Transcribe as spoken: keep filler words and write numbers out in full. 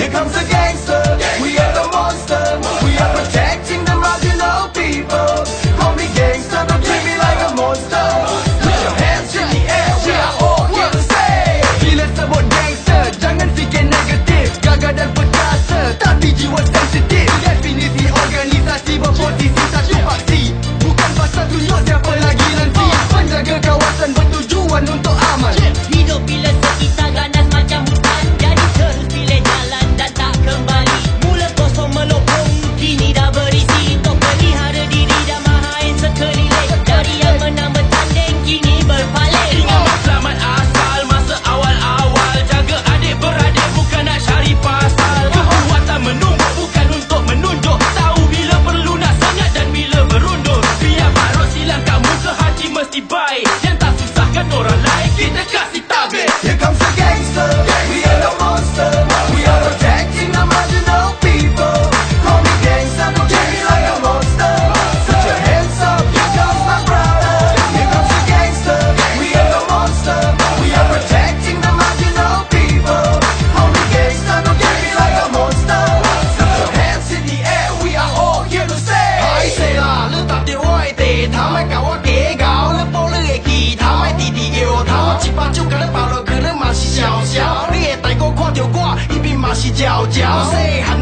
Here comes the gangster, we are the monster. We are protecting the marginal people. Call me gangster, don't treat me like a monster. Put your hands in the air, we are all here to stay. Bila sebut gangster, jangan fikir negatif. Gagah dan perkasa, tapi jiwa sensitif. Definisi organisasi berposisi satu faksi. Bukan pasal tunjuk siapa lagi nanti. Penjaga kawasan bertujuan untuk aman. Hidup bila sekitar ganas macam hutan. Jadi terus pilih jalan dan tak kembali. Mula kosong melopong, kini dah berisi. Untuk pelihara diri dan mahain sekeliling. Dari yang menang bertanding, kini berpaling. Ingat selamat asal masa awal-awal. Jaga adik-beradik bukan nak cari pasal. Kekuatan menumbuk bukan untuk menunjuk. Tahu bila perlu nak sangat dan bila berundur. Biar parut silangkan muka hati mesti baik. Yang tak susahkan orang lain kita kasih tabir. Here comes the gangster, we are the monster. We are protecting the marginal people. Call me gangster, don't treat me like a monster. Put your hands up, here comes my brother. Here comes the gangster, we are the monster. We are protecting the marginal people. Call me gangster, don't treat me like a monster. Put your hands in the air, we are all here to stay. 海死啦，你踏掉我的地頭，咪搞我計較，你玻璃嘅吉他，咪弟弟搖頭，一把酒甲你爆落去，你嘛是笑笑。你的大哥看到我，伊邊嘛是嚼嚼。細漢